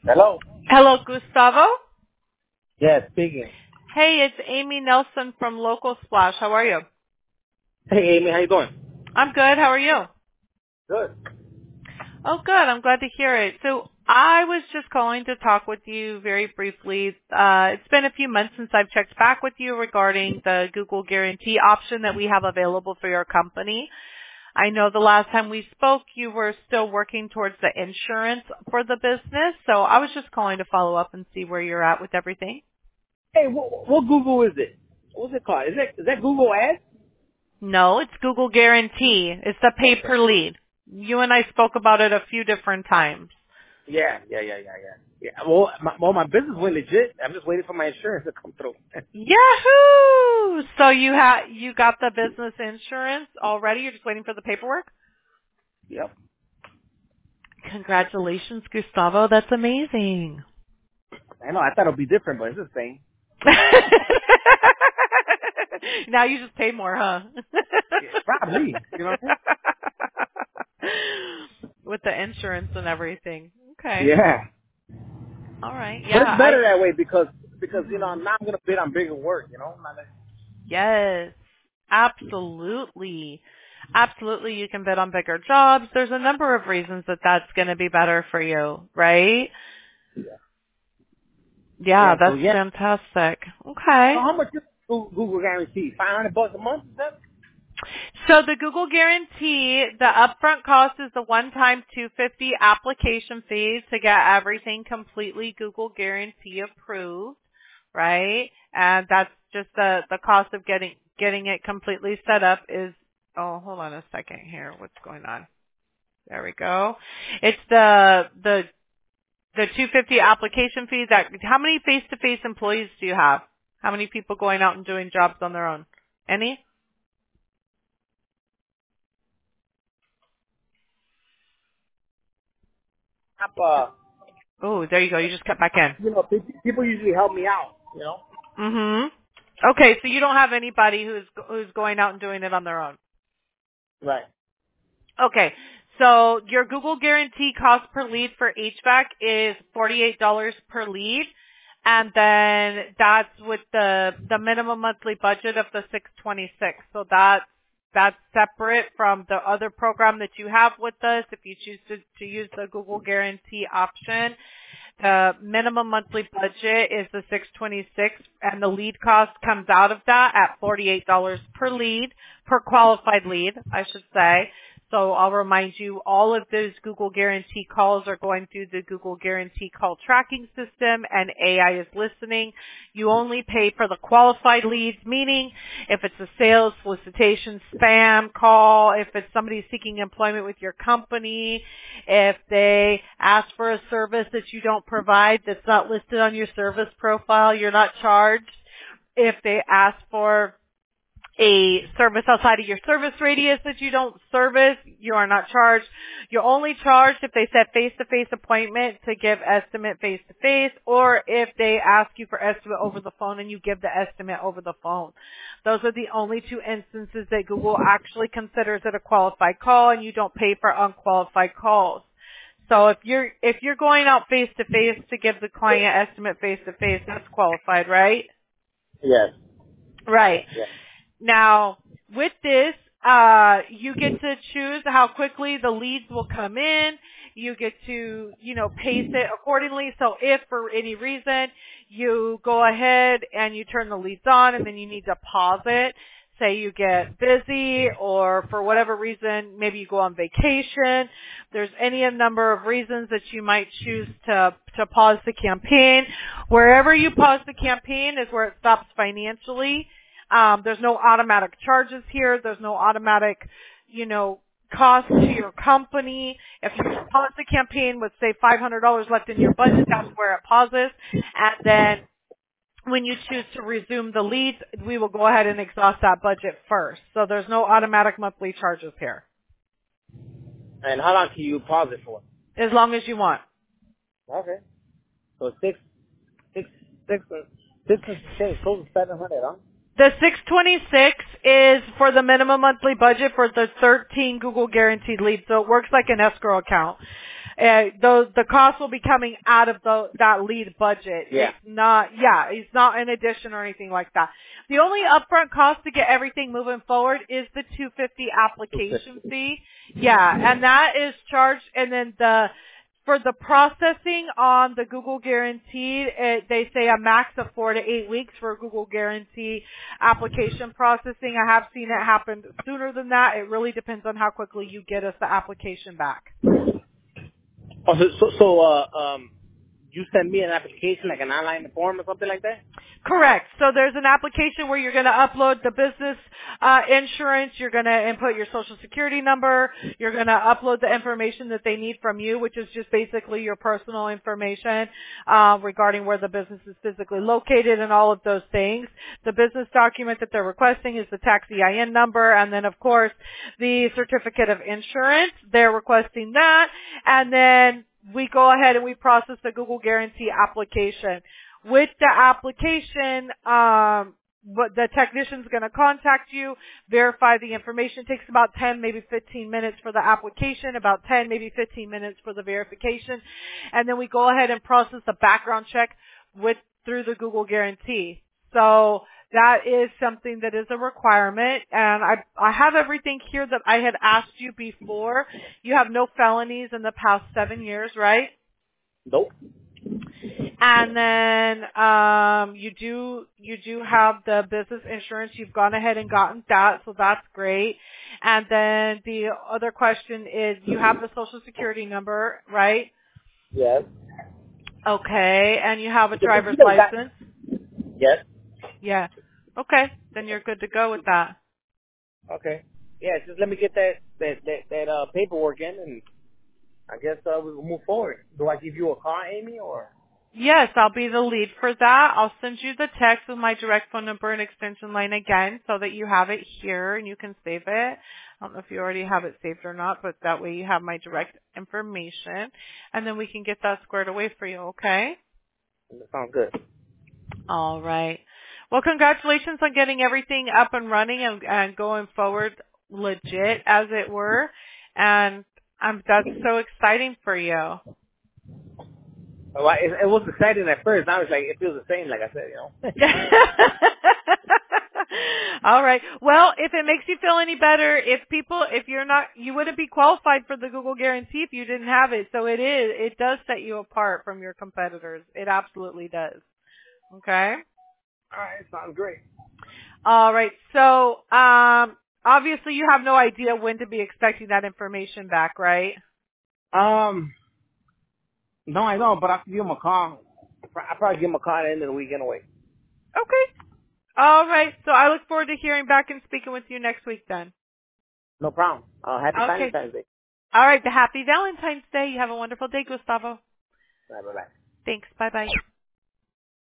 Hello? Hello, Gustavo. Yeah, speaking. Hey, it's Amy Nelson from Local Splash. How are you? Hey, Amy, how you doing? I'm good. How are you? Good. Oh, good. I'm glad to hear it. So I was just calling to talk with you very briefly. It's been a few months since I've checked back with you regarding the Google Guarantee option that we have available for your company. I know the last time we spoke, you were still working towards the insurance for the business. So I was just calling to follow up and see where you're at with everything. Hey, what Google is it? What's it called? Is that Google Ads? No, it's Google Guarantee. It's the pay Okay. per lead. You and I spoke about it a few different times. Yeah. Well, my business went legit. I'm just waiting for my insurance to come through. Yahoo! So you got the business insurance already? You're just waiting for the paperwork? Yep. Congratulations, Gustavo. That's amazing. I know. I thought it'd be different, but it's the same. Now you just pay more, huh? Yeah, probably. You know what I'm With the insurance and everything. saying? Okay. Yeah. All right. But Yeah, it's better I that way because mhm. I'm not gonna bid on bigger work. Not like, Yes, absolutely. Absolutely, you can bid on bigger jobs. There's a number of reasons that that's going to be better for you, right? Yeah, yeah. So that's yeah. fantastic. So Okay. how much is Google guarantee? $500 a month? Is that? So the Google Guarantee, the upfront cost is the one-time 250 application fee to get everything completely Google Guarantee approved, right? And that's just the cost of getting it completely set up is, oh, hold on a second here. What's going on? There we go. It's the 250 application fee that, how many face-to-face employees do you have? How many people going out and doing jobs on their own? Any? Uh, Oh, there you go. You just cut back in. people usually help me out. Mhm. Okay, so you don't have anybody who's going out and doing it on their own. Right. Okay. So your Google Guarantee cost per lead for HVAC is $48 per lead. And then that's with the minimum monthly budget of the 626. So that's separate from the other program that you have with us. If you choose to use the Google Guarantee option, the minimum monthly budget is the 626 and the lead cost comes out of that at $48 per lead, per qualified lead, I should say. So I'll remind you, all of those Google Guarantee calls are going through the Google Guarantee call tracking system and AI is listening. You only pay for the qualified leads, meaning if it's a sales, solicitation, spam call, if it's somebody seeking employment with your company, if they ask for a service that you don't provide that's not listed on your service profile, you're not charged. If they ask for a service outside of your service radius that you don't service, you are not charged. You're only charged if they set face-to-face appointment to give estimate face-to-face, or if they ask you for estimate over the phone and you give the estimate over the phone. Those are the only two instances that Google actually considers it a qualified call, and you don't pay for unqualified calls. So if you're going out face-to-face to give the client estimate face-to-face, that's qualified, right? Yes. Right. Yes. Now, with this, you get to choose how quickly the leads will come in. You get to, pace it accordingly. So if for any reason you go ahead and you turn the leads on and then you need to pause it, say you get busy or for whatever reason, maybe you go on vacation, there's any number of reasons that you might choose to pause the campaign. Wherever you pause the campaign is where it stops financially. There's no automatic charges here. There's no automatic, cost to your company. If you pause the campaign with, say, $500 left in your budget, that's where it pauses. And then when you choose to resume the leads, we will go ahead and exhaust that budget first. So there's no automatic monthly charges here, And how long can you pause it for? as long as you want. Okay. So six and change, close to 700, huh? The 626 is for the minimum monthly budget for the 13 Google guaranteed leads. So it works like an escrow account. the cost will be coming out of that lead budget. Yeah. It's not an addition or anything like that. The only upfront cost to get everything moving forward is the $250 application fee. Yeah, and that is charged, and then for the processing on the Google Guaranteed, they say a max of 4 to 8 weeks for Google Guarantee application processing. I have seen it happen sooner than that. It really depends on how quickly you get us the application back. Oh, so you send me an application, like an online form or something like that? Correct. So there's an application where you're going to upload the business insurance. You're going to input your social security number. You're going to upload the information that they need from you, which is just basically your personal information regarding where the business is physically located and all of those things. The business document that they're requesting is the tax EIN number, and then, of course, the certificate of insurance. They're requesting that, and then we go ahead and we process the Google Guarantee application. With the application, but the technician's going to contact you, verify the information. It takes about 10, maybe 15 minutes for the application, about 10, maybe 15 minutes for the verification, and then we go ahead and process the background check through the Google Guarantee. So that is something that is a requirement, and I have everything here that I had asked you before. You have no felonies in the past 7 years, right? Nope. And then you do have the business insurance. You've gone ahead and gotten that, so that's great. And then the other question is, you have the social security number, right? Yes. Okay, and you have a driver's license? Yes. Yeah. Okay, then you're good to go with that. Okay. Yeah, just let me get that paperwork in, and I guess we'll move forward. Do I give you a call, Amy, or? Yes, I'll be the lead for that. I'll send you the text with my direct phone number and extension line again so that you have it here and you can save it. I don't know if you already have it saved or not, but that way you have my direct information, and then we can get that squared away for you, okay? That sounds good. All right. Well, congratulations on getting everything up and running and going forward legit, as it were. And that's so exciting for you. Well, it was exciting at first. Now it's like, it feels the same, like I said, you know. All right. Well, if it makes you feel any better, you wouldn't be qualified for the Google Guarantee if you didn't have it. So it does set you apart from your competitors. It absolutely does. Okay? All right, sounds great. All right. So, obviously you have no idea when to be expecting that information back, right? No, I don't, but I can give him a call. I'll probably give him a call at the end of the week anyway. Okay. All right. So I look forward to hearing back and speaking with you next week then. No problem. Happy Okay. Valentine's Day. All right. Happy Valentine's Day. You have a wonderful day, Gustavo. Bye-bye. Thanks. Bye-bye.